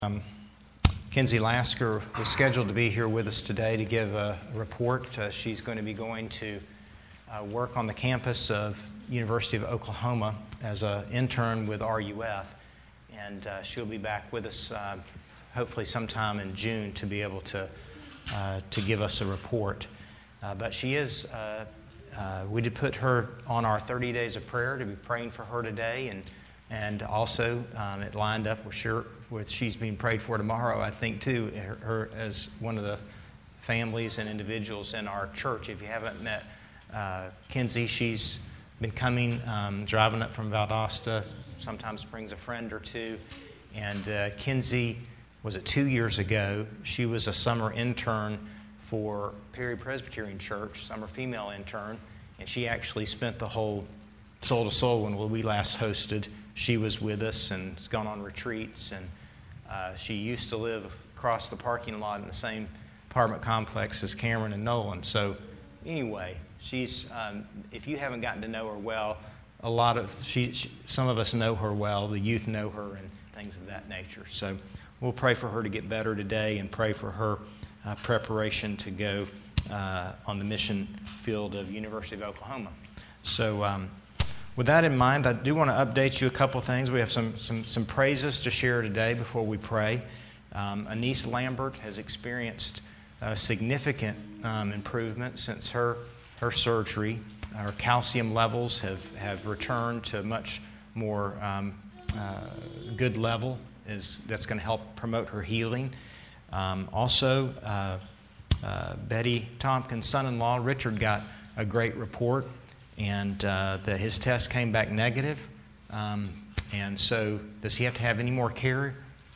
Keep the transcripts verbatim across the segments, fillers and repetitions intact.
Um, Kinsey Lasker was scheduled to be here with us today to give a report. Uh, she's going to be going to uh, work on the campus of University of Oklahoma as an intern with R U F, and uh, she'll be back with us uh, hopefully sometime in June to be able to uh, to give us a report. Uh, but she is, uh, uh, we did put her on our thirty days of prayer to be praying for her today, and and also um, it lined up with sure. With she's being prayed for tomorrow, I think, too, her, her as one of the families and individuals in our church. If you haven't met uh, Kinsey, she's been coming, um, driving up from Valdosta, sometimes brings a friend or two. And uh, Kinsey, was it two years ago, she was a summer intern for Perry Presbyterian Church, summer female intern, and she actually spent the whole Soul to Soul when we last hosted. She was with us and has gone on retreats, and Uh, she used to live across the parking lot in the same apartment complex as Cameron and Nolan. So anyway, she's um, if you haven't gotten to know her well, a lot of she, she some of us know her well. The youth know her and things of that nature. So we'll pray for her to get better today and pray for her uh, preparation to go uh, on the mission field of University of Oklahoma. So. Um, With that in mind, I do want to update you a couple things. We have some some, some praises to share today before we pray. Um, Anise Lambert has experienced a significant um, improvement since her her surgery. Her calcium levels have, have returned to a much more um, uh, good level. Is that's going to help promote her healing. Um, also, uh, uh, Betty Tompkins' son-in-law, Richard, got a great report. And uh, that his test came back negative. Um, and so, does he have to have any more care?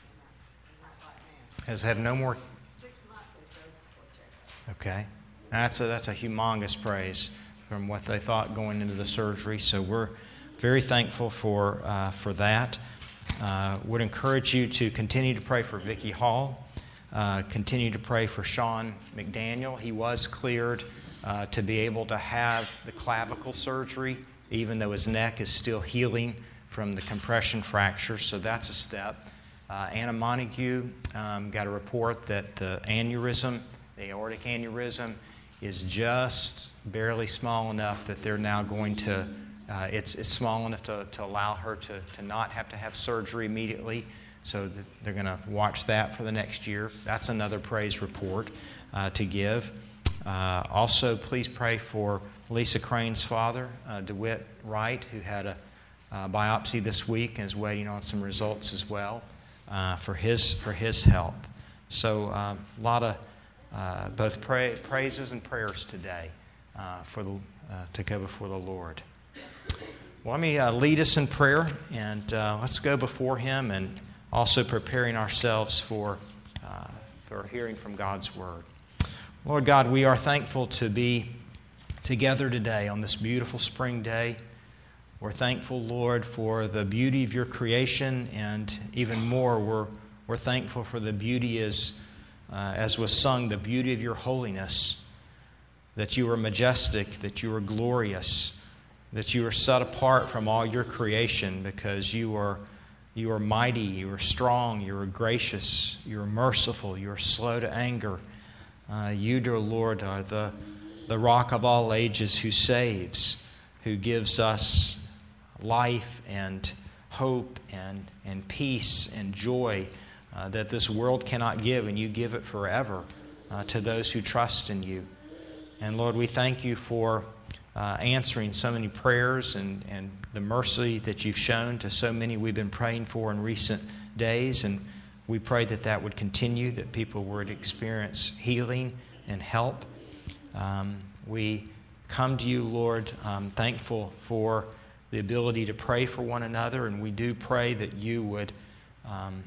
Has have no more? Six months is go for checkup. Okay, that's a that's a humongous praise from what they thought going into the surgery. So we're very thankful for uh, for that. Uh, would encourage you to continue to pray for Vicki Hall. Uh, continue to pray for Sean McDaniel. He was cleared Uh, to be able to have the clavicle surgery, even though his neck is still healing from the compression fracture, so that's a step. Uh, Anna Montague um, got a report that the aneurysm, the aortic aneurysm, is just barely small enough that they're now going to, uh, it's, it's small enough to, to allow her to, to not have to have surgery immediately, so that they're going to watch that for the next year. That's another praise report uh, to give. Uh, also, please pray for Lisa Crane's father, uh, DeWitt Wright, who had a uh, biopsy this week and is waiting on some results as well uh, for his for his health. So, uh, a lot of uh, both pray, praises and prayers today uh, for the uh, to go before the Lord. Well, let me uh, lead us in prayer, and uh, let's go before Him, and also preparing ourselves for uh, for hearing from God's word. Lord God, we are thankful to be together today on this beautiful spring day. We're thankful, Lord, for the beauty of your creation, and even more, we're, we're thankful for the beauty, as, uh, as was sung, the beauty of your holiness, that you are majestic, that you are glorious, that you are set apart from all your creation because you are, you are mighty, you are strong, you are gracious, you are merciful, you are slow to anger. Uh, you, dear Lord, are the, the rock of all ages who saves, who gives us life and hope and, and peace and joy uh, that this world cannot give, and you give it forever uh, to those who trust in you. And Lord, we thank you for uh, answering so many prayers and, and the mercy that you've shown to so many we've been praying for in recent days. And we pray that that would continue, that people would experience healing and help. Um, we come to you, Lord, um, thankful for the ability to pray for one another, and we do pray that you would, um,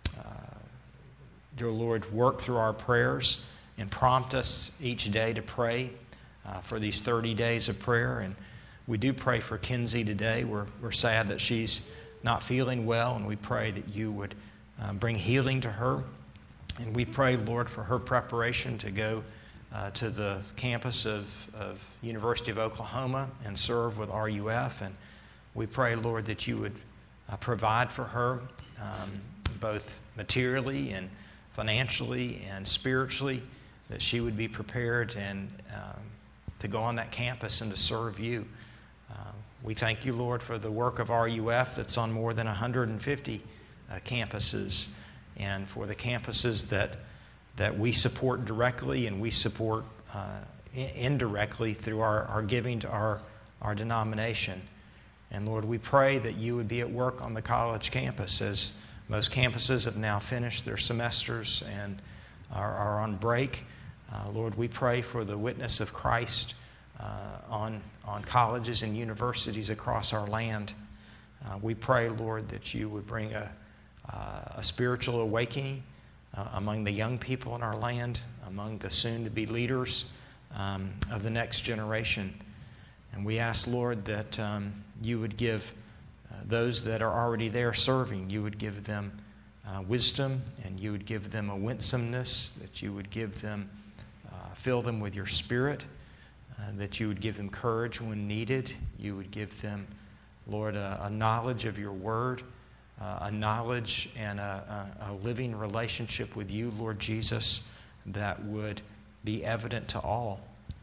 uh, dear Lord, work through our prayers and prompt us each day to pray uh, for these thirty days of prayer. And we do pray for Kinsey today. We're, we're sad that she's not feeling well, and we pray that you would Uh, bring healing to her. And we pray, Lord, for her preparation to go uh, to the campus of, of University of Oklahoma and serve with R U F. And we pray, Lord, that you would uh, provide for her um, both materially and financially and spiritually, that she would be prepared and um, to go on that campus and to serve you. Uh, we thank you, Lord, for the work of R U F that's on more than one hundred fifty uh, campuses, and for the campuses that that we support directly and we support uh, indirectly through our, our giving to our, our denomination. And Lord, we pray that you would be at work on the college campus, as most campuses have now finished their semesters and are, are on break. Uh, Lord, we pray for the witness of Christ uh, on, on colleges and universities across our land. Uh, we pray, Lord, that you would bring a, uh, a spiritual awakening uh, among the young people in our land, among the soon-to-be leaders um, of the next generation. And we ask, Lord, that um, you would give uh, those that are already there serving, you would give them uh, wisdom, and you would give them a winsomeness, that you would give them, uh, fill them with your Spirit, uh, that you would give them courage when needed. You would give them, Lord, a, a knowledge of your word, uh, a knowledge and a, a, a living relationship with you, Lord Jesus, that would be evident to all,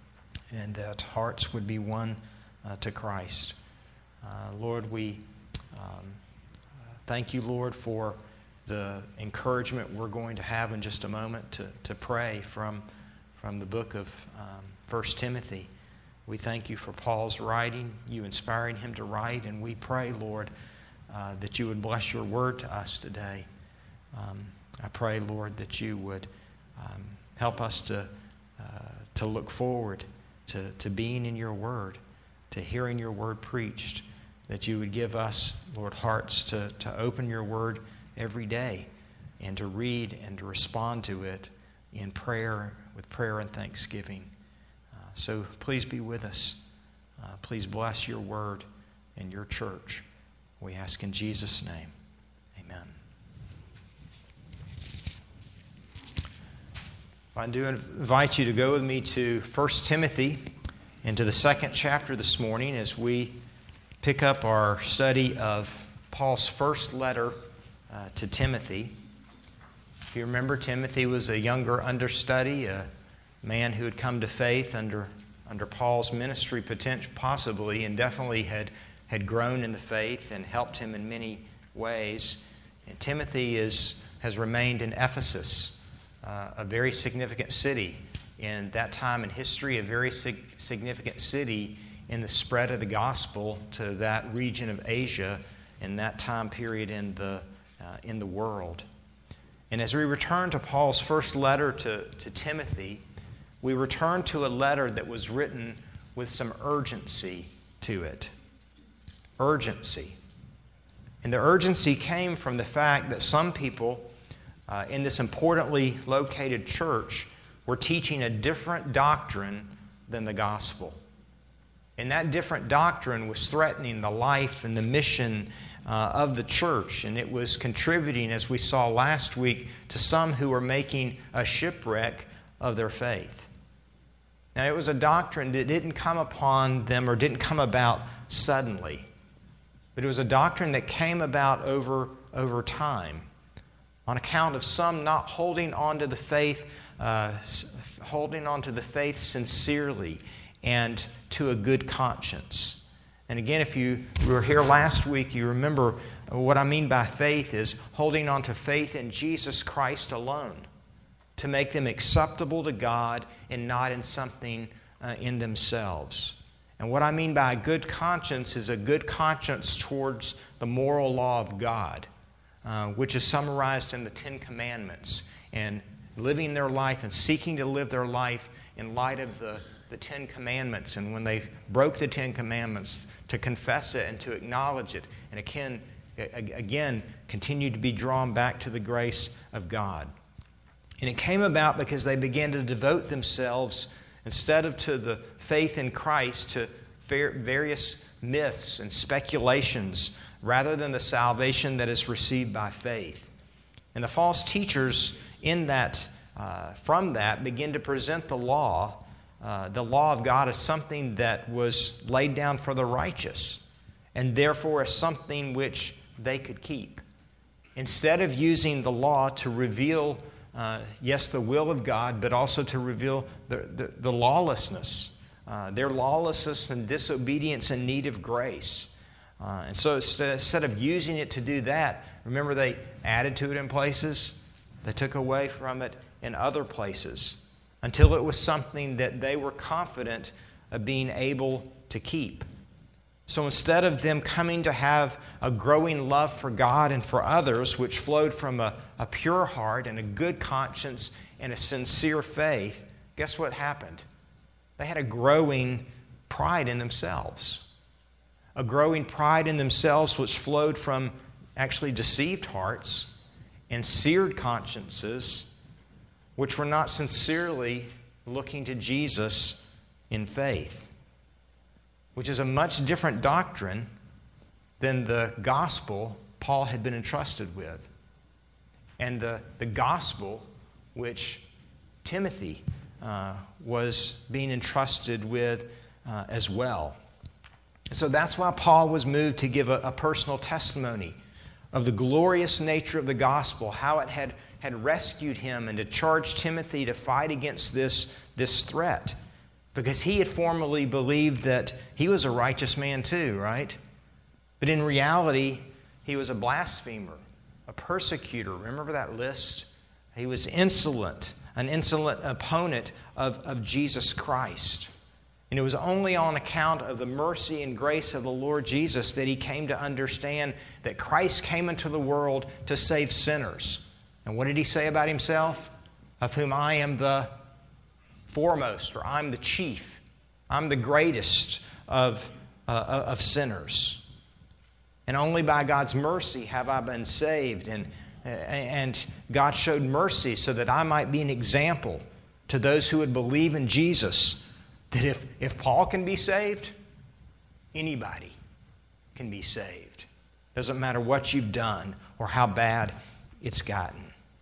and that hearts would be won uh, to Christ. Uh, Lord, we um, thank you, Lord, for the encouragement we're going to have in just a moment to, to pray from, from the book of um, First Timothy. We thank you for Paul's writing, you inspiring him to write, and we pray, Lord, uh, that you would bless your word to us today. Um, I pray, Lord, that you would um, help us to, uh, to look forward to, to being in your word, to hearing your word preached, that you would give us, Lord, hearts to, to open your word every day and to read and to respond to it in prayer, with prayer and thanksgiving. Uh, so please be with us. Uh, please bless your word and your church. We ask in Jesus' name. Amen. I do invite you to go with me to First Timothy, into the second chapter this morning, as we pick up our study of Paul's first letter uh, to Timothy. If you remember, Timothy was a younger understudy, a man who had come to faith under, under Paul's ministry, potentially, possibly, and definitely had, had grown in the faith and helped him in many ways. And Timothy is, has remained in Ephesus, uh, a very significant city in that time in history, a very sig- significant city in the spread of the gospel to that region of Asia in that time period in the, uh, in the world. And as we return to Paul's first letter to, to Timothy, we return to a letter that was written with some urgency to it. Urgency. And the urgency came from the fact that some people uh, in this importantly located church were teaching a different doctrine than the gospel. And that different doctrine was threatening the life and the mission uh, of the church. And it was contributing, as we saw last week, to some who were making a shipwreck of their faith. Now, it was a doctrine that didn't come upon them or didn't come about suddenly. But it was a doctrine that came about over, over time on account of some not holding on to the faith, uh, holding on to the faith sincerely and to a good conscience. And again, if you were here last week, you remember what I mean by faith is holding on to faith in Jesus Christ alone to make them acceptable to God and not in something uh, in themselves. And what I mean by a good conscience is a good conscience towards the moral law of God, uh, which is summarized in the Ten Commandments, and living their life and seeking to live their life in light of the, the Ten Commandments. And when they broke the Ten Commandments, to confess it and to acknowledge it, and again, again continue to be drawn back to the grace of God. And it came about because they began to devote themselves, instead of to the faith in Christ, to various myths and speculations, rather than the salvation that is received by faith. And the false teachers in that, uh, from that, begin to present the law, uh, the law of God, as something that was laid down for the righteous, and therefore as something which they could keep. instead of using the law to reveal, uh, yes, the will of God, but also to reveal the, the, the lawlessness, uh, their lawlessness and disobedience in need of grace. Uh, and so instead of using it to do that, remember they added to it in places, they took away from it in other places, until it was something that they were confident of being able to keep. So instead of them coming to have a growing love for God and for others, which flowed from a, a pure heart and a good conscience and a sincere faith, guess what happened? They had a growing pride in themselves. A growing pride in themselves which flowed from actually deceived hearts and seared consciences, which were not sincerely looking to Jesus in faith, which is a much different doctrine than the gospel Paul had been entrusted with, and the, the gospel which Timothy uh, was being entrusted with uh, as well. So that's why Paul was moved to give a, a personal testimony of the glorious nature of the gospel, how it had, had rescued him, and to charge Timothy to fight against this, this threat. Because he had formerly believed that he was a righteous man too, right? But in reality, he was a blasphemer, a persecutor. Remember that list? He was insolent, an insolent opponent of, of Jesus Christ. And it was only on account of the mercy and grace of the Lord Jesus that he came to understand that Christ came into the world to save sinners. And what did he say about himself? Of whom I am the foremost, or I'm the chief. I'm the greatest of, uh, of sinners. And only by God's mercy have I been saved. And, and God showed mercy so that I might be an example to those who would believe in Jesus. That if, if Paul can be saved, anybody can be saved. Doesn't matter what you've done or how bad it's gotten.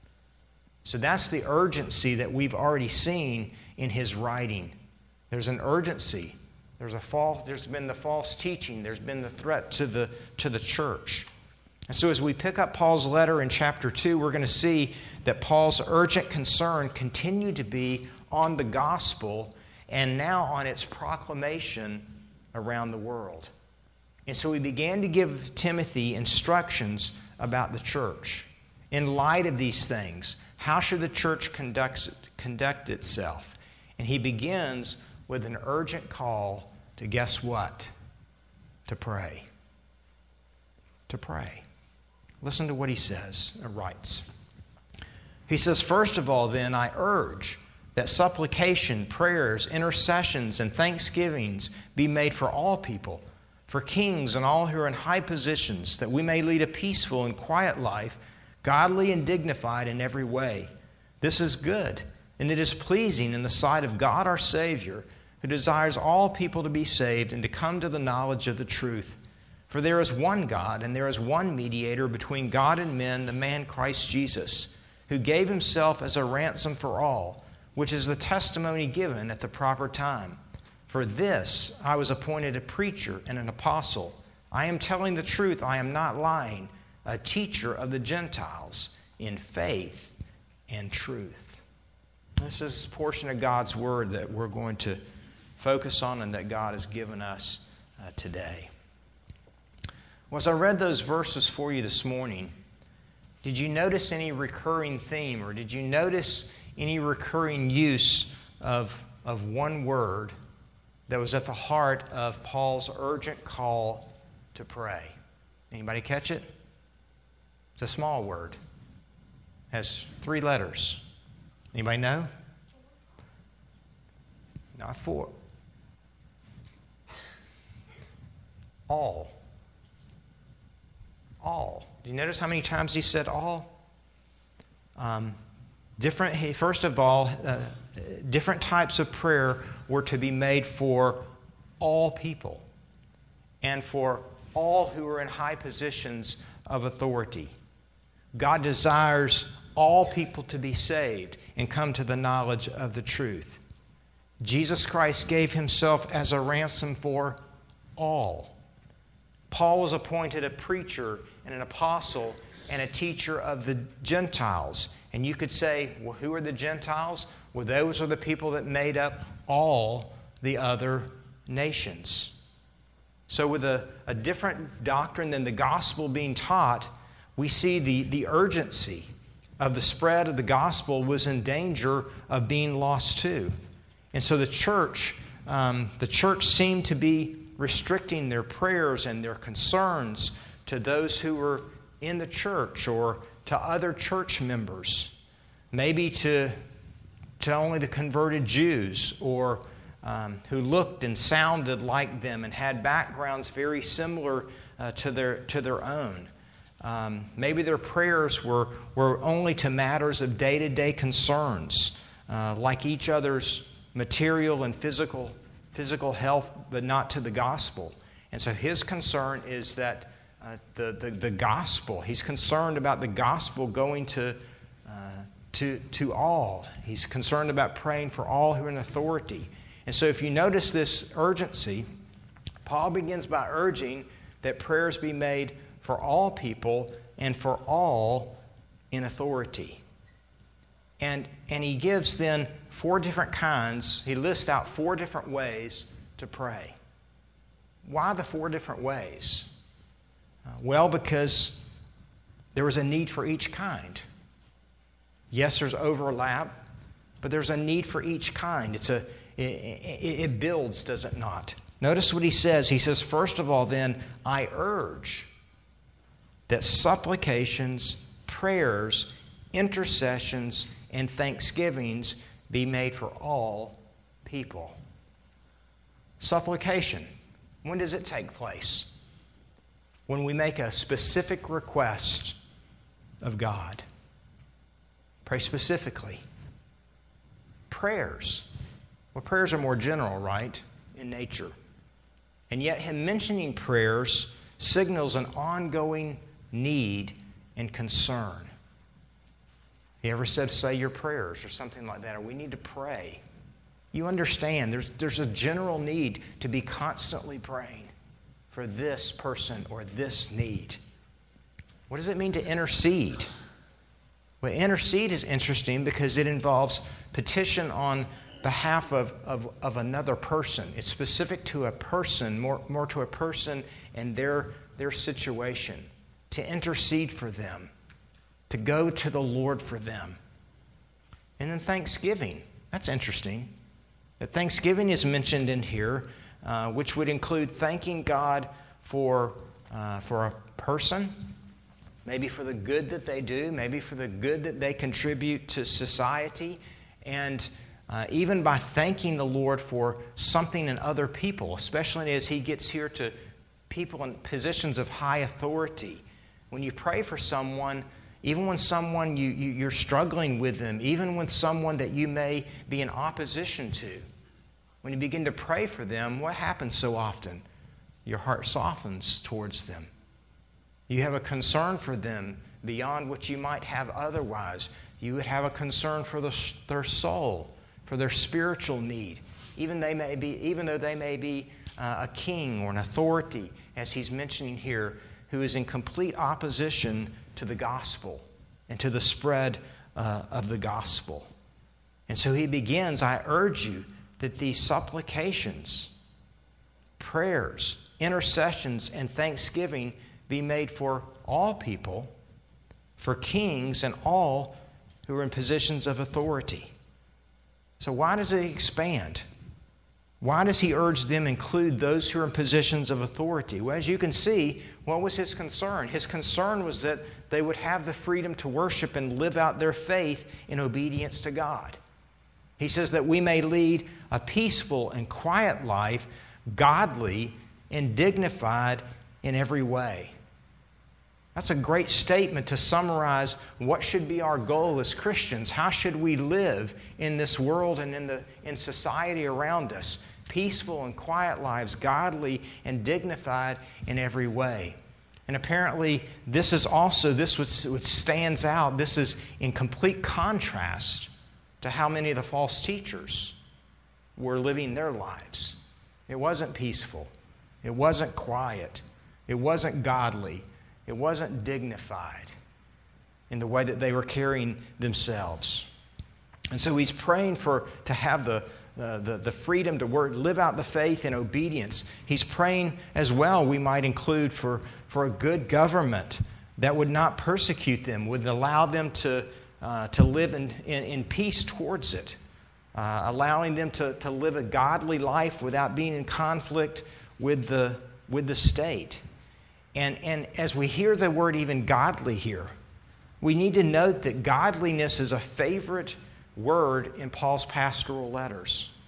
So that's the urgency that we've already seen in his writing. There's an urgency. There's a false, there's been the false teaching. There's been the threat to the, to the church. And so as we pick up Paul's letter in chapter two, we're going to see that Paul's urgent concern continued to be on the gospel and now on its proclamation around the world. And so he began to give Timothy instructions about the church. In light of these things, how should the church conduct, conduct itself? And he begins with an urgent call to guess what? To pray. To pray. Listen to what he says, or writes. He says, first of all, then, I urge that supplication, prayers, intercessions, and thanksgivings be made for all people, for kings and all who are in high positions, that we may lead a peaceful and quiet life, godly and dignified in every way. This is good, and it is pleasing in the sight of God our Savior, who desires all people to be saved and to come to the knowledge of the truth. For there is one God, and there is one mediator between God and men, the man Christ Jesus, who gave himself as a ransom for all, which is the testimony given at the proper time. For this I was appointed a preacher and an apostle. I am telling the truth, I am not lying, a teacher of the Gentiles in faith and truth. This is a portion of God's word that we're going to focus on and that God has given us uh, today. Well, as I read those verses for you this morning, did you notice any recurring theme, or did you notice any recurring use of, of one word that was at the heart of Paul's urgent call to pray? Anybody catch it? It's a small word. It has three letters. Anybody know? Not four. All. All. Do you notice how many times he said all? Um, different. First of all, uh, different types of prayer were to be made for all people and for all who are in high positions of authority. God desires all people to be saved and come to the knowledge of the truth. Jesus Christ gave himself as a ransom for all. Paul was appointed a preacher and an apostle and a teacher of the Gentiles. And you could say, well, who are the Gentiles? Well, those are the people that made up all the other nations. So with a, a different doctrine than the gospel being taught, we see the, the urgency of the spread of the gospel was in danger of being lost too. And so the church, um, the church seemed to be restricting their prayers and their concerns to those who were in the church or to other church members, maybe to, to only the converted Jews or um, who looked and sounded like them and had backgrounds very similar uh, to their, to their own. Um, maybe their prayers were, were only to matters of day-to-day concerns, uh, like each other's material and physical, physical health, but not to the gospel. And so his concern is that uh, the, the, the gospel, he's concerned about the gospel going to, uh, to, to all. He's concerned about praying for all who are in authority. And so if you notice this urgency, Paul begins by urging that prayers be made for all people and for all in authority. And, and he gives then four different kinds, he lists out four different ways to pray. Why the four different ways? Uh, well, because there was a need for each kind. Yes, there's overlap, but there's a need for each kind. It's a, it, it, it builds, does it not? Notice what he says. He says, first of all, then, I urge that supplications, prayers, intercessions, and thanksgivings be made for all people. Supplication. When does it take place? When we make a specific request of God. Pray specifically. Prayers. Well, prayers are more general, right, in nature. And yet him mentioning prayers signals an ongoing need and concern. You ever said, say your prayers or something like that, or we need to pray? You understand there's, there's a general need to be constantly praying for this person or this need. What does it mean to intercede? Well, intercede is interesting because it involves petition on behalf of, of, of another person. It's specific to a person, more, more to a person and their, their situation. To intercede for them, to go to the Lord for them. And then thanksgiving. That's interesting. That thanksgiving is mentioned in here, uh, which would include thanking God for, uh, for a person, maybe for the good that they do, maybe for the good that they contribute to society, and uh, even by thanking the Lord for something in other people, especially as he gets here to people in positions of high authority. When you pray for someone, even when someone you, you, you're struggling with them, even with someone that you may be in opposition to, when you begin to pray for them, what happens so often? Your heart softens towards them. You have a concern for them beyond what you might have otherwise. You would have a concern for the, their soul, for their spiritual need, even they may be, even though they may be uh, a king or an authority, as he's mentioning here, who is in complete opposition to the gospel and to the spread uh, of the gospel. And so he begins, I urge you that these supplications, prayers, intercessions, and thanksgiving be made for all people, for kings and all who are in positions of authority. So why does it expand? Why does he urge them include those who are in positions of authority? Well, as you can see, what was his concern? His concern was that they would have the freedom to worship and live out their faith in obedience to God. He says that we may lead a peaceful and quiet life, godly and dignified in every way. That's a great statement to summarize what should be our goal as Christians. How should we live in this world and in the in society around us? Peaceful and quiet lives, godly and dignified in every way. And apparently this is also, this which stands out, this is in complete contrast to how many of the false teachers were living their lives. It wasn't peaceful. It wasn't quiet. It wasn't godly. It wasn't dignified. in the way that they were carrying themselves. And so he's praying for to have the, the, the, the freedom to work, live out the faith in obedience. He's praying as well, we might include, for, for a good government that would not persecute them, would allow them to, uh, to live in, in, in peace towards it, uh, allowing them to, to live a godly life without being in conflict with the, with the state. And, and as we hear the word even godly here, we need to note that godliness is a favorite word in Paul's pastoral letters.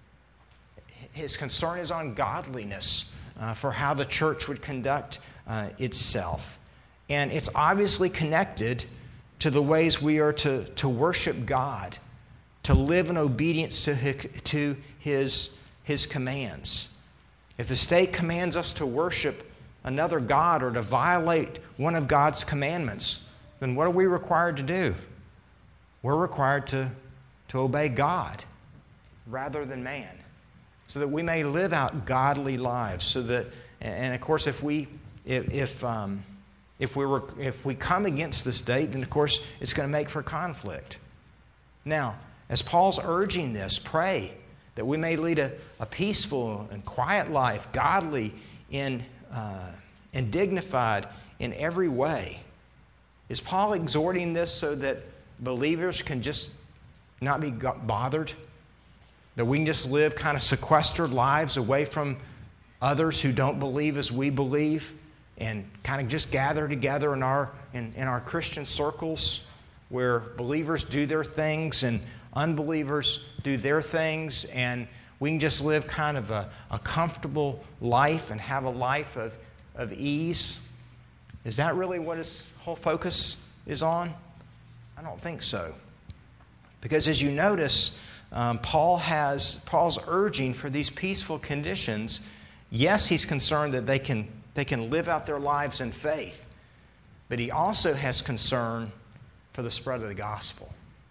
His concern is on godliness uh, for how the church would conduct uh, itself. And it's obviously connected to the ways we are to, to worship God, to live in obedience to his, to his, his commands. If the state commands us to worship another God or to violate one of God's commandments, then what are we required to do? We're required to, to obey God rather than man, so that we may live out godly lives. So that, and of course, if we, if, if um, If we were, if we come against the state, then of course it's going to make for conflict. Now, as Paul's urging this, pray that we may lead a, a peaceful and quiet life, godly and, uh, and dignified in every way. Is Paul exhorting this so that believers can just not be bothered? That we can just live kind of sequestered lives away from others who don't believe as we believe? And kind of just gather together in our in, in our Christian circles where believers do their things and unbelievers do their things, and we can just live kind of a, a comfortable life and have a life of, of ease. Is that really what his whole focus is on? I don't think so. Because as you notice, um, Paul has Paul's urging for these peaceful conditions. Yes, he's concerned that they can They can live out their lives in faith. But he also has concern for the spread of the gospel,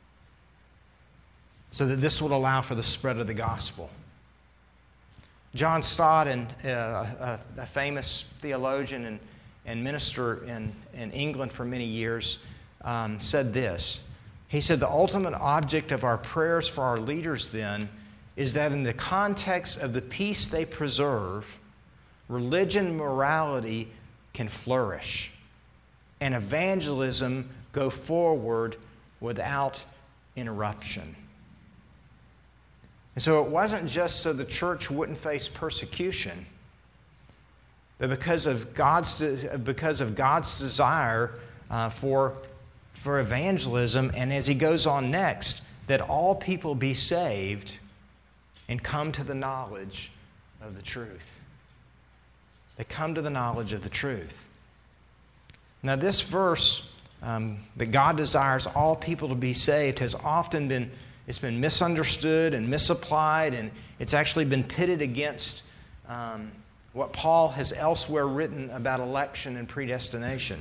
so that this would allow for the spread of the gospel. John Stott, and, uh, a, a famous theologian and, and minister in, in England for many years, um, said this. He said, the ultimate object of our prayers for our leaders then is that in the context of the peace they preserve, religion and morality can flourish, and evangelism go forward without interruption. And so it wasn't just so the church wouldn't face persecution, but because of God's, because of God's desire uh, for, for evangelism, and as he goes on next, that all people be saved and come to the knowledge of the truth. They come to the knowledge of the truth. Now, this verse, um, that God desires all people to be saved, has often been, it's been misunderstood and misapplied, and it's actually been pitted against um, what Paul has elsewhere written about election and predestination.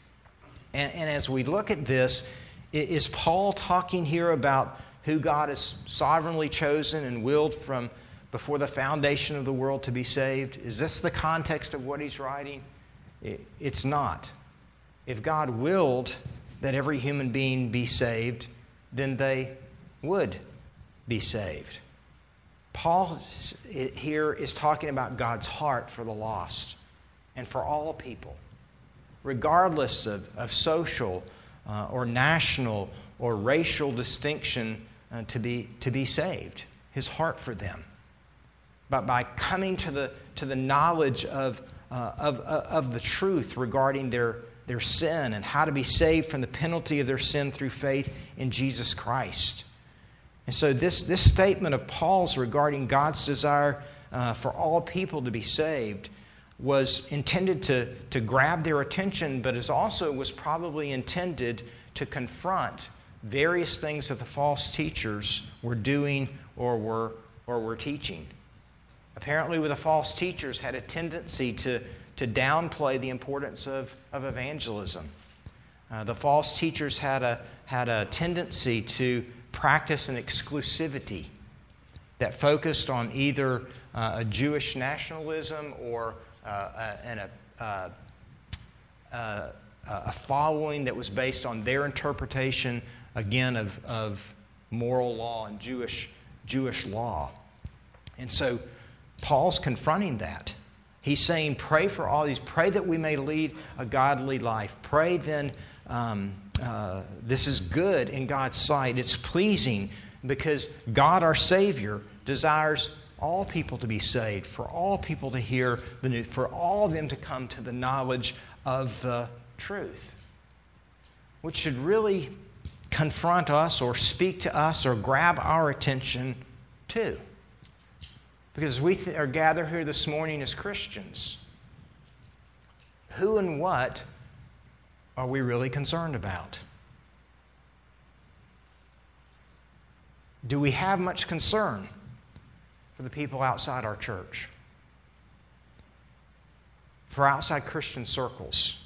And, and as we look at this, is Paul talking here about who God has sovereignly chosen and willed from before the foundation of the world to be saved? Is this the context of what he's writing? It's not. If God willed that every human being be saved, then they would be saved. Paul here is talking about God's heart for the lost and for all people, regardless of, of social uh, or national or racial distinction, uh, to be, to be saved. His heart for them. But by coming to the, to the knowledge of, uh, of, uh, of the truth regarding their, their sin and how to be saved from the penalty of their sin through faith in Jesus Christ. And so this, this statement of Paul's regarding God's desire uh, for all people to be saved was intended to, to grab their attention, but is also was probably intended to confront various things that the false teachers were doing or were, or were teaching. Apparently, the false teachers had a tendency to, to downplay the importance of, of evangelism. Uh, the false teachers had a, had a tendency to practice an exclusivity that focused on either uh, a Jewish nationalism or uh, a, an, a, uh, uh, a following that was based on their interpretation, again, of, of moral law and Jewish, Jewish law. And so Paul's confronting that. He's saying, pray for all these. Pray that we may lead a godly life. Pray then, um, uh, this is good in God's sight. It's pleasing because God, our Savior, desires all people to be saved, for all people to hear the news, for all of them to come to the knowledge of the truth, which should really confront us or speak to us or grab our attention too. Because we th- are gathered here this morning as Christians, who and what are we really concerned about? Do we have much concern for the people outside our church? For outside Christian circles?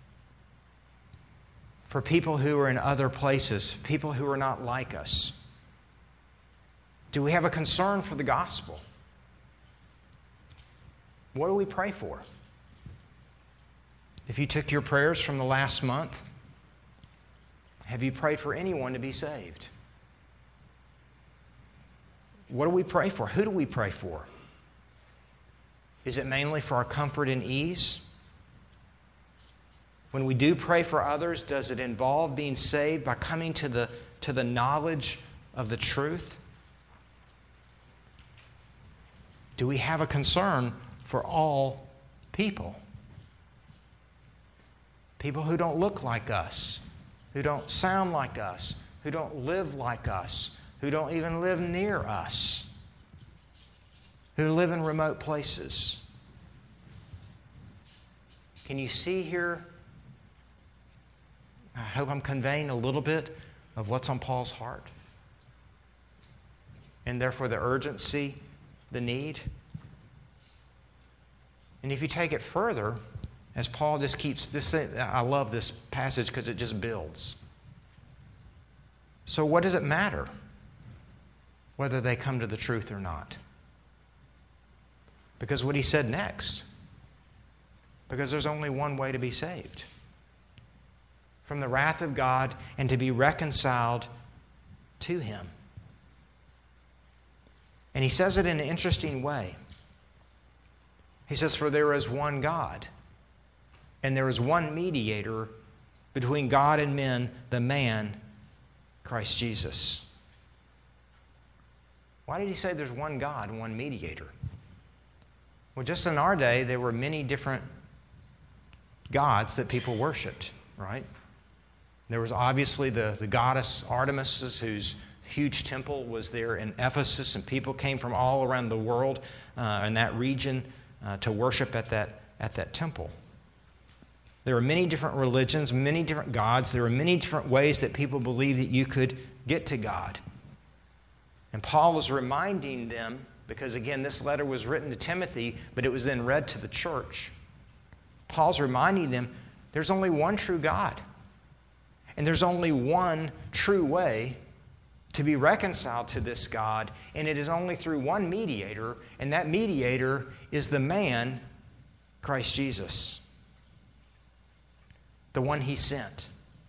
For people who are in other places, people who are not like us? Do we have a concern for the gospel? What do we pray for? If you took your prayers from the last month, have you prayed for anyone to be saved? What do we pray for? Who do we pray for? Is it mainly for our comfort and ease? When we do pray for others, does it involve being saved by coming to the, to the knowledge of the truth? Do we have a concern for all people? People who don't look like us, who don't sound like us, who don't live like us, who don't even live near us, who live in remote places. Can you see here? I hope I'm conveying a little bit of what's on Paul's heart. And therefore the urgency, the need. And if you take it further, as Paul just keeps this, I love this passage because it just builds. So what does it matter whether they come to the truth or not? Because what he said next, because there's only one way to be saved from the wrath of God and to be reconciled to Him. And he says it in an interesting way. He says, for there is one God, and there is one mediator between God and men, the man, Christ Jesus. Why did he say there's one God and one mediator? Well, just in our day, there were many different gods that people worshipped, right? There was obviously the, the goddess Artemis, whose huge temple was there in Ephesus, and people came from all around the world uh, in that region uh, to worship at that, at that temple. There were many different religions, many different gods. There were many different ways that people believed that you could get to God. And Paul was reminding them, because again, this letter was written to Timothy, but it was then read to the church. Paul's reminding them, there's only one true God. And there's only one true way to be reconciled to this God, and it is only through one mediator, and that mediator is the man, Christ Jesus, the one He sent.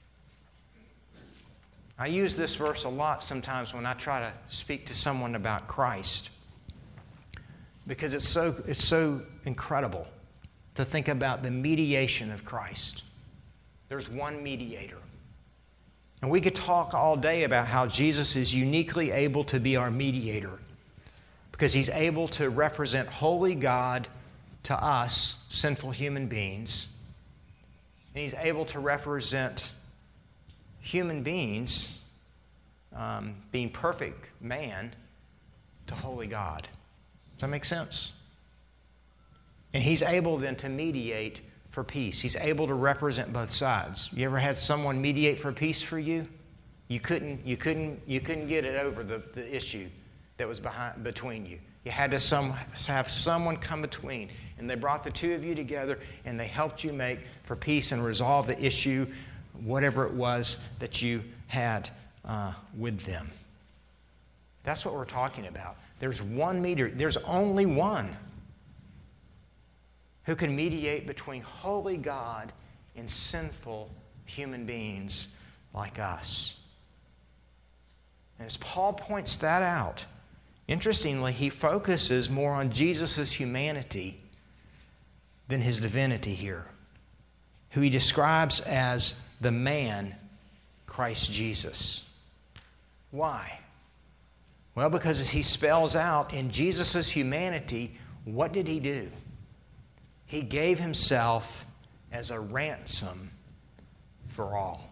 I use this verse a lot sometimes when I try to speak to someone about Christ, because it's so, it's so incredible to think about the mediation of Christ. There's one mediator. And we could talk all day about how Jesus is uniquely able to be our mediator because He's able to represent holy God to us, sinful human beings. And He's able to represent human beings, um, being perfect man, to holy God. Does that make sense? And He's able then to mediate for peace. He's able to represent both sides. You ever had someone mediate for peace for you? You couldn't, you couldn't, you couldn't get it over the, the issue that was behind, between you. You had to some, have someone come between. And they brought the two of you together and they helped you make for peace and resolve the issue, whatever it was that you had uh, with them. That's what we're talking about. There's one mediator. There's only one who can mediate between holy God in sinful human beings like us. And as Paul points that out, interestingly, he focuses more on Jesus' humanity than his divinity here, who he describes as the man Christ Jesus. Why? Well, because as he spells out in Jesus' humanity, what did he do? He gave himself as a ransom for all.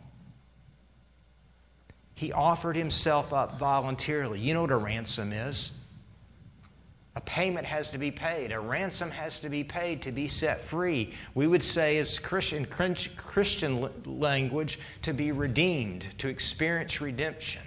He offered himself up voluntarily. You know what a ransom is? A payment has to be paid. A ransom has to be paid to be set free. We would say, as Christian, Christian language, to be redeemed, to experience redemption.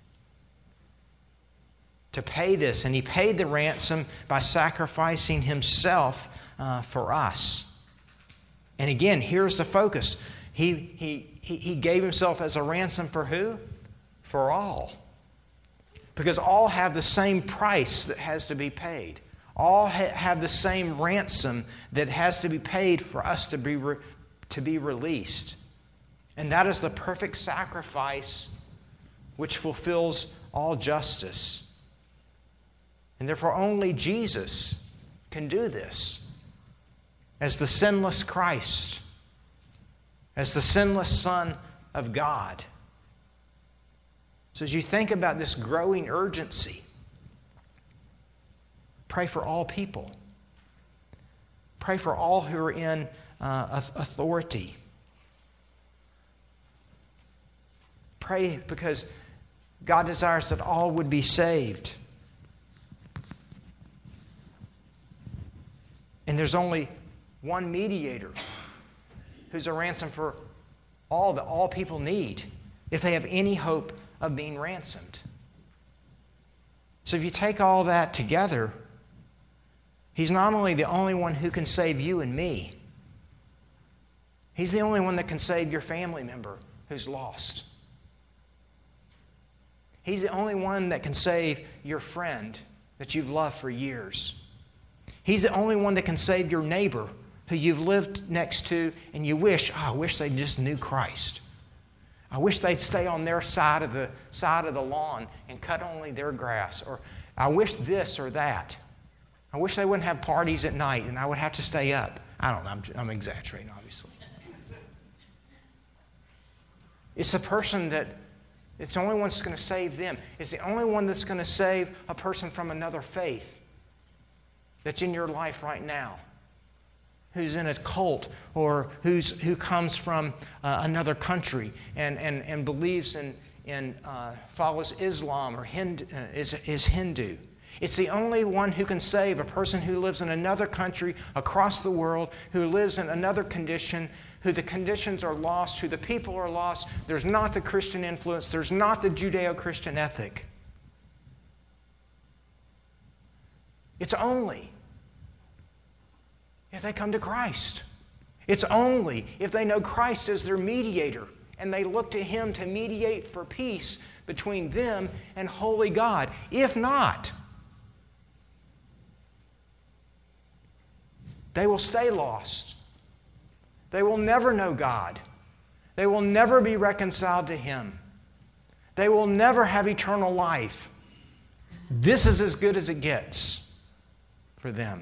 To pay this. And he paid the ransom by sacrificing himself uh, for us. And again, here's the focus. He, he, he gave himself as a ransom for who? For all. Because all have the same price that has to be paid. All ha- have the same ransom that has to be paid for us to be, re- to be released. And that is the perfect sacrifice which fulfills all justice. And therefore only Jesus can do this. As the sinless Christ, as the sinless Son of God. So as you think about this growing urgency, pray for all people. Pray for all who are in uh, authority. Pray because God desires that all would be saved. And there's only one mediator who's a ransom for all that all people need if they have any hope of being ransomed. So if you take all that together, he's not only the only one who can save you and me, he's the only one that can save your family member who's lost. He's the only one that can save your friend that you've loved for years. He's the only one that can save your neighbor who you've lived next to and you wish, oh, I wish they just knew Christ. I wish they'd stay on their side of the side of the lawn and cut only their grass. Or I wish this or that. I wish they wouldn't have parties at night and I would have to stay up. I don't know. I'm, I'm exaggerating, obviously. It's the person that, it's the only one that's going to save them. It's the only one that's going to save a person from another faith that's in your life right now, who's in a cult or who's who comes from uh, another country and, and, and believes in, in uh, follows Islam or Hindu, uh, is, is Hindu. It's the only one who can save a person who lives in another country across the world, who lives in another condition, who the conditions are lost, who the people are lost. There's not the Christian influence. There's not the Judeo-Christian ethic. It's only if they come to Christ. It's only if they know Christ as their mediator and they look to Him to mediate for peace between them and holy God. If not, they will stay lost. They will never know God. They will never be reconciled to Him. They will never have eternal life. This is as good as it gets for them.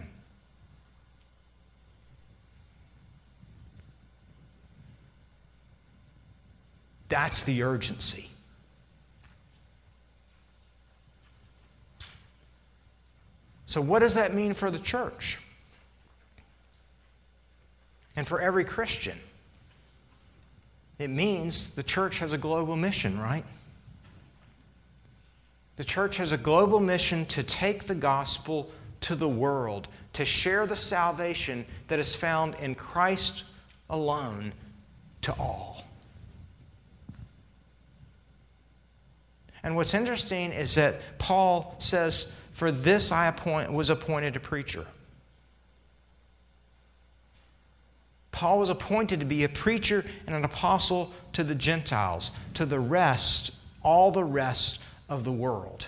That's the urgency. So what does that mean for the church? And for every Christian? It means the church has a global mission, right? The church has a global mission to take the gospel to the world, to share the salvation that is found in Christ alone to all. And what's interesting is that Paul says, for this I appoint, was appointed a preacher. Paul was appointed to be a preacher and an apostle to the Gentiles, to the rest, all the rest of the world.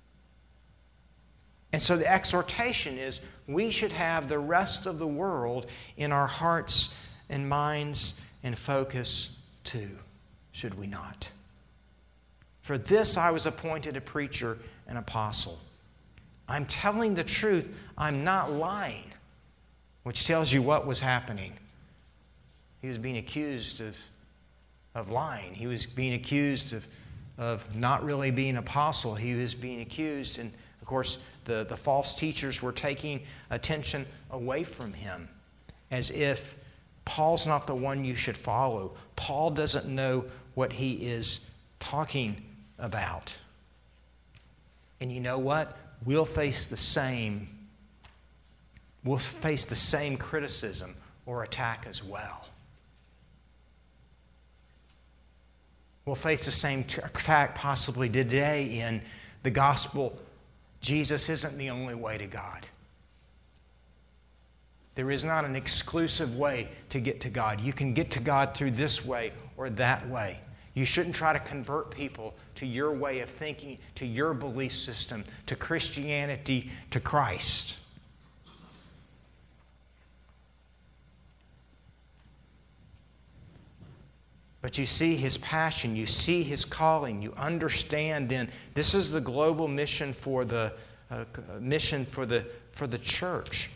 And so the exhortation is we should have the rest of the world in our hearts and minds and focus too, should we not? For this I was appointed a preacher and apostle. I'm telling the truth. I'm not lying. Which tells you what was happening. He was being accused of, of lying. He was being accused of, of not really being an apostle. He was being accused. And, of course, the, the false teachers were taking attention away from him as if Paul's not the one you should follow. Paul doesn't know what he is talking about. And you know what? We'll face the same We'll face the same criticism or attack as well. We'll face the same t- attack possibly today in the gospel. Jesus isn't the only way to God. There is not an exclusive way to get to God. You can get to God through this way or that way. You shouldn't try to convert people to your way of thinking, to your belief system, to Christianity, to Christ. But you see his passion, you see his calling, you understand then this is the global mission for the uh, mission for the for the church.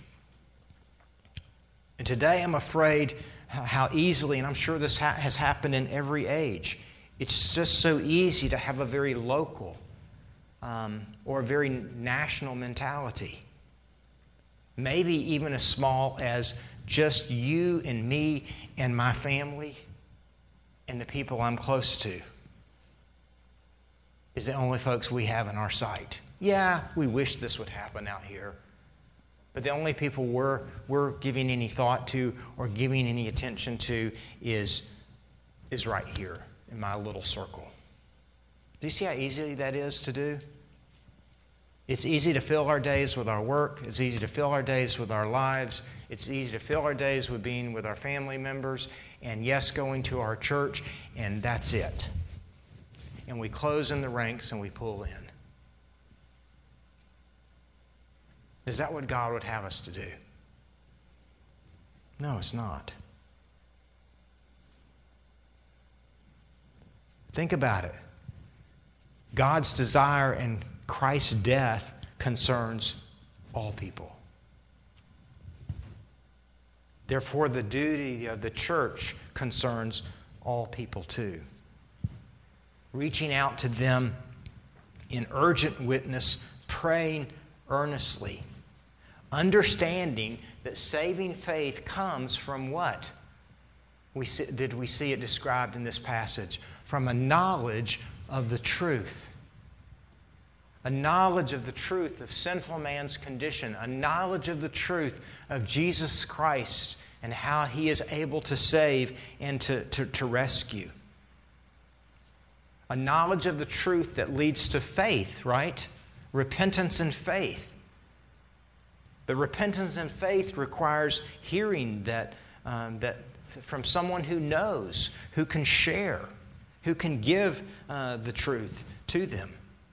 And today I'm afraid how easily, and I'm sure this ha- has happened in every age, it's just so easy to have a very local um, or a very national mentality. Maybe even as small as just you and me and my family and the people I'm close to is the only folks we have in our sight. Yeah, we wish this would happen out here. But the only people we're, we're giving any thought to or giving any attention to is, is right here in my little circle. Do you see how easy that is to do? It's easy to fill our days with our work. It's easy to fill our days with our lives. It's easy to fill our days with being with our family members. And yes, going to our church. And that's it. And we close in the ranks and we pull in. Is that what God would have us to do? No, it's not. Think about it. God's desire and Christ's death concerns all people. Therefore, the duty of the church concerns all people too. Reaching out to them in urgent witness, praying earnestly, understanding that saving faith comes from what? We see, did we see it described in this passage? From a knowledge of the truth. A knowledge of the truth of sinful man's condition. A knowledge of the truth of Jesus Christ and how He is able to save and to, to, to rescue. A knowledge of the truth that leads to faith, right? Repentance and faith. But repentance and faith requires hearing that, um, that from someone who knows, who can share, who can give uh, the truth to them.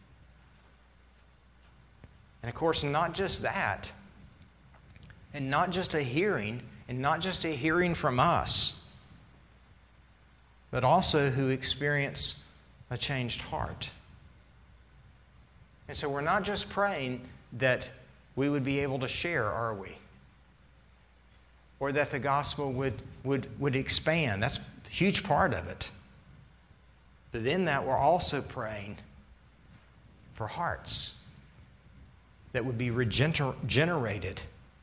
And of course, not just that, and not just a hearing, and not just a hearing from us, but also who experience a changed heart. And so we're not just praying that we would be able to share, are we? Or that the gospel would, would, would expand. That's a huge part of it. But in that, we're also praying for hearts that would be regenerated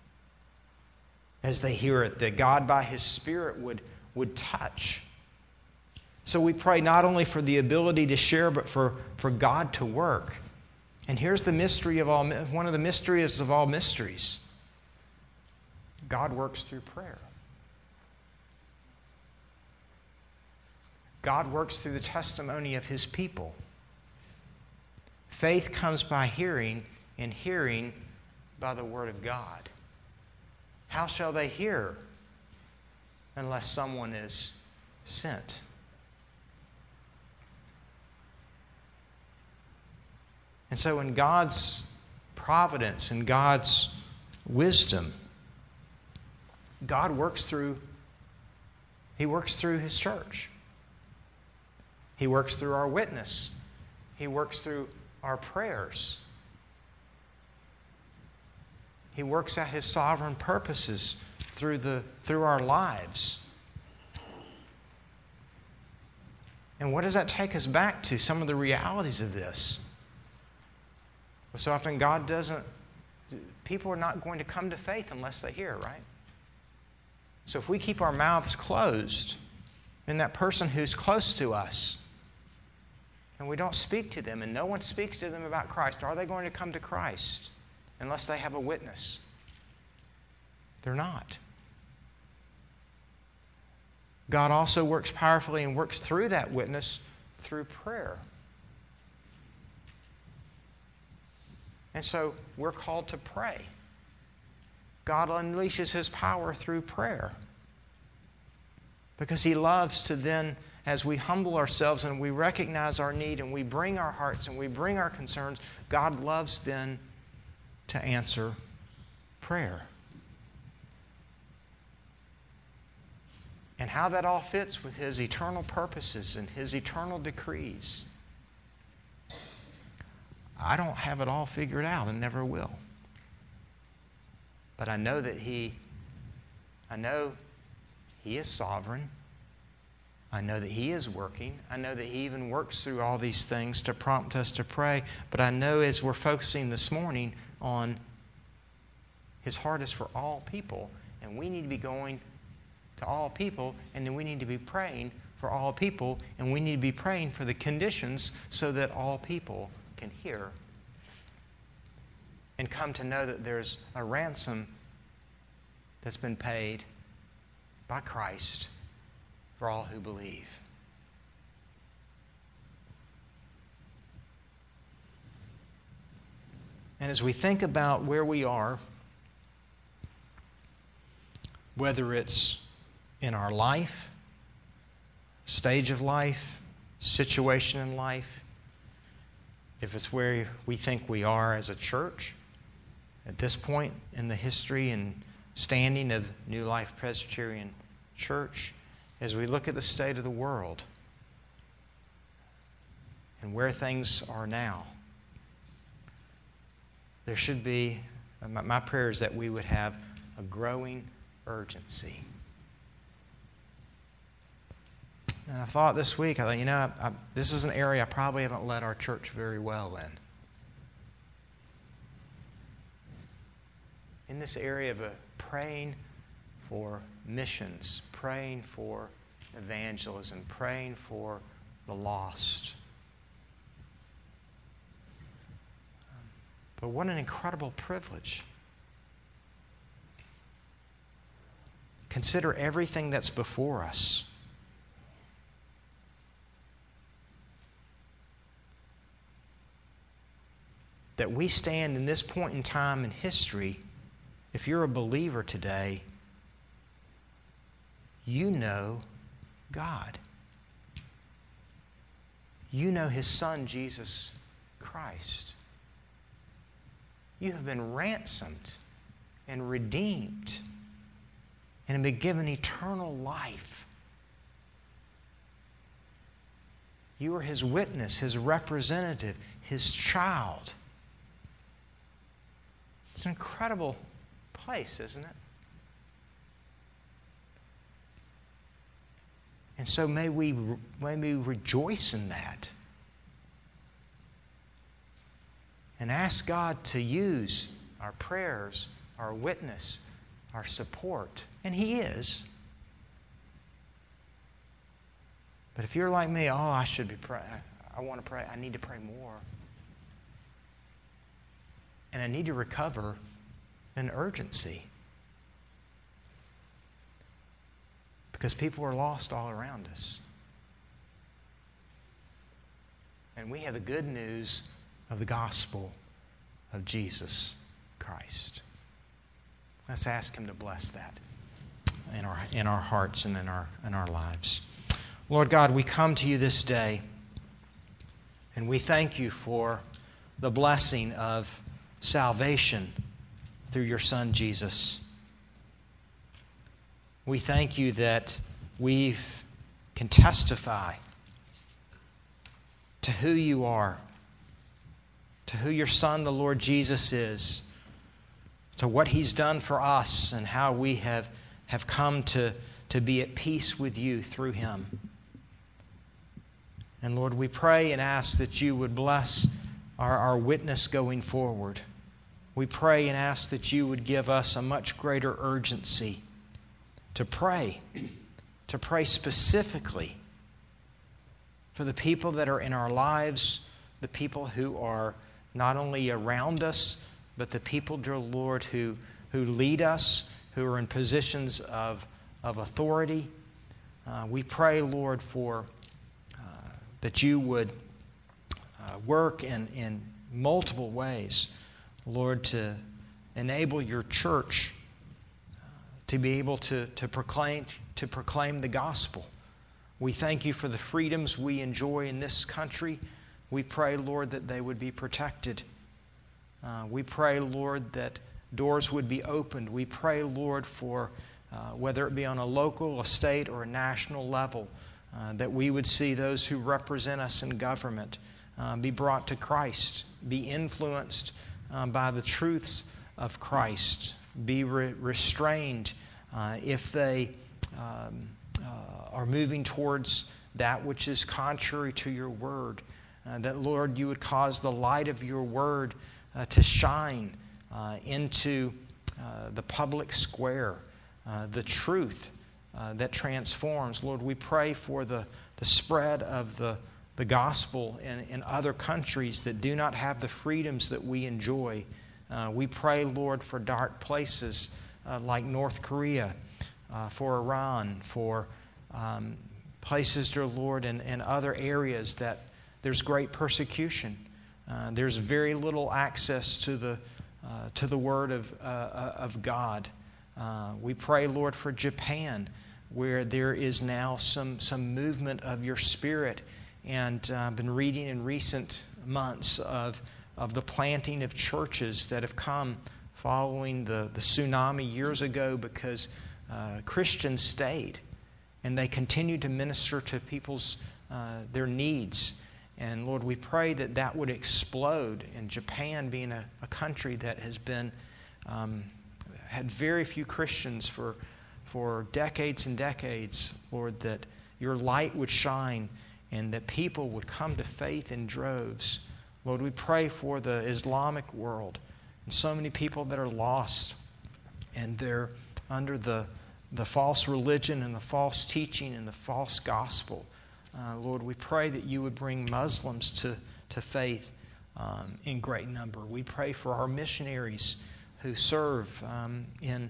as they hear it, that God by His Spirit would, would touch. So we pray not only for the ability to share, but for, for God to work. And here's the mystery of all, one of the mysteries of all mysteries. God works through prayer. God works through the testimony of His people. Faith comes by hearing, and hearing by the Word of God. How shall they hear unless someone is sent? And so in God's providence and God's wisdom, God works through He works through His church. He works through our witness. He works through our prayers. He works out His sovereign purposes through, the, through our lives. And what does that take us back to? Some of the realities of this. Well, so often God doesn't, people are not going to come to faith unless they hear, right? So if we keep our mouths closed, then that person who's close to us, and we don't speak to them, and no one speaks to them about Christ, are they going to come to Christ unless they have a witness? They're not. God also works powerfully and works through that witness through prayer. And so we're called to pray. God unleashes His power through prayer because He loves to then, as we humble ourselves and we recognize our need and we bring our hearts and we bring our concerns, God loves then to answer prayer. And how that all fits with His eternal purposes and His eternal decrees, I don't have it all figured out and never will. But I know that He, I know He is sovereign. I know that He is working. I know that He even works through all these things to prompt us to pray. But I know as we're focusing this morning on His heart is for all people, and we need to be going to all people, and then we need to be praying for all people, and we need to be praying for the conditions so that all people can hear and come to know that there's a ransom that's been paid by Christ for all who believe. And as we think about where we are, whether it's in our life, stage of life, situation in life, if it's where we think we are as a church, at this point in the history and standing of New Life Presbyterian Church, as we look at the state of the world and where things are now, there should be, my prayer is that we would have a growing urgency. And I thought this week, I thought, you know, I, I, this is an area I probably haven't led our church very well in. In this area of uh, praying for missions, praying for evangelism, praying for the lost. Um, but what an incredible privilege. Consider everything that's before us. That we stand in this point in time in history. If you're a believer today, you know God. You know His Son, Jesus Christ. You have been ransomed and redeemed and have been given eternal life. You are His witness, His representative, His child. It's an incredible place, isn't it? And so may we, may we rejoice in that and ask God to use our prayers, our witness, our support. And He is. But if you're like me, oh, I should be praying. I want to pray. I need to pray more. And I need to recover an urgency. Because people are lost all around us. And we have the good news of the gospel of Jesus Christ. Let's ask Him to bless that in our, in our hearts and in our, in our lives. Lord God, we come to You this day, and we thank You for the blessing of salvation through Your Son, Jesus. We thank You that we can testify to who you are, to who your Son, the Lord Jesus, is, to what He's done for us and how we have, have come to, to be at peace with you through Him. And Lord, we pray and ask that you would bless our, our witness going forward. We pray and ask that you would give us a much greater urgency to pray, to pray specifically for the people that are in our lives, the people who are not only around us, but the people, dear Lord, who, who lead us, who are in positions of, of authority. Uh, we pray, Lord, for uh, that you would uh, work in, in multiple ways, Lord, to enable your church uh, to be able to, to proclaim to proclaim the gospel. We thank you for the freedoms we enjoy in this country. We pray, Lord, that they would be protected. Uh, we pray, Lord, that doors would be opened. We pray, Lord, for uh, whether it be on a local, a state, or a national level, uh, that we would see those who represent us in government uh, be brought to Christ, be influenced um, by the truths of Christ, be re- restrained uh, if they um, uh, are moving towards that which is contrary to your word. Uh, that, Lord, you would cause the light of your word uh, to shine uh, into uh, the public square, uh, the truth uh, that transforms. Lord, we pray for the, the spread of the, the gospel in, in other countries that do not have the freedoms that we enjoy. Uh, we pray, Lord, for dark places uh, like North Korea, uh, for Iran, for um, places, dear Lord, in, in other areas that there's great persecution. Uh, there's very little access to the uh, to the Word of uh, of God. Uh, we pray, Lord, for Japan, where there is now some some movement of your Spirit, and I've uh, been reading in recent months of of the planting of churches that have come following the the tsunami years ago, because uh, Christians stayed and they continued to minister to people's uh, their needs. And Lord, we pray that that would explode in Japan, being a, a country that has been um, had very few Christians for for decades and decades. Lord, that your light would shine and that people would come to faith in droves. Lord, we pray for the Islamic world and so many people that are lost and they're under the the false religion and the false teaching and the false gospel. Uh, Lord, we pray that you would bring Muslims to, to faith um, in great number. We pray for our missionaries who serve um, in